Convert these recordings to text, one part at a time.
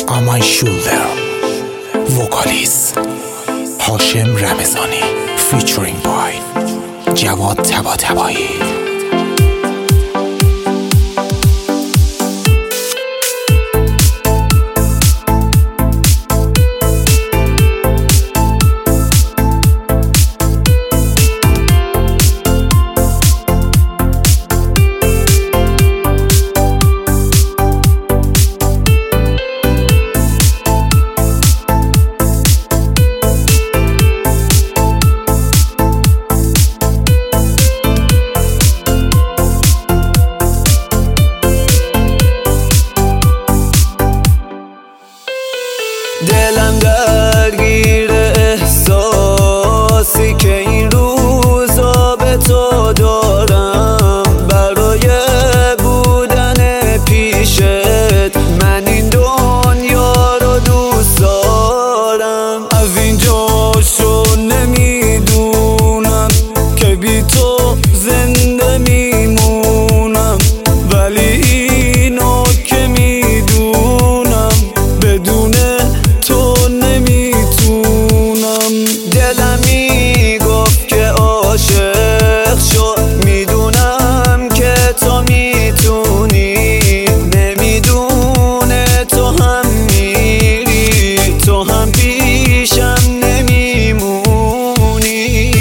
آمای شولدر، وکالیست هاشم رمضانی، فیچرینگ بای جواد طباطبایی. دلم درگیر احساسی که این روزا به تو دارم، برای بودن پیشت من این دنیا رو دوست دارم. از اینجا شو نمیدونم که بی تو زنده میمونم، ولی اینو که میدونم بدون دلم میگفت که عاشق شو، میدونم که تو میتونی، نمیدونه تو هم میری، تو هم پیشم نمیمونی.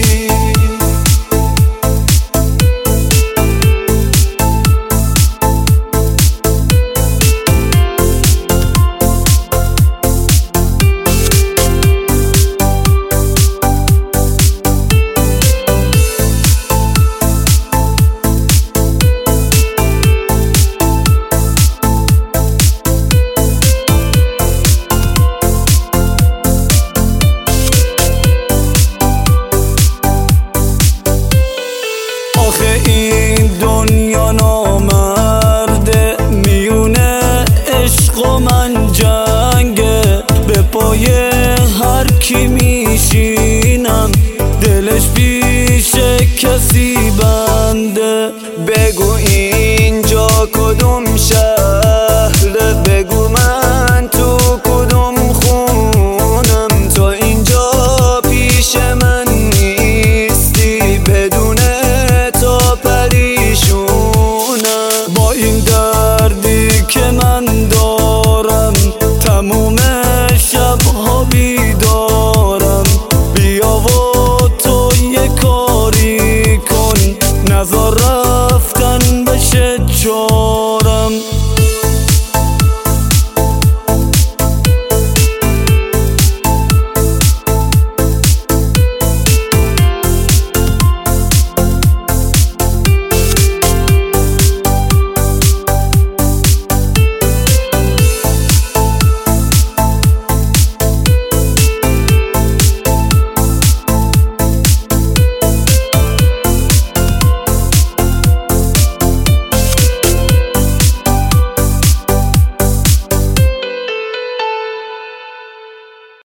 آخه این دنیا نامرده، میونه عشق و من جنگه، به پای هر کی میشینم دلش پیش کسی بنده.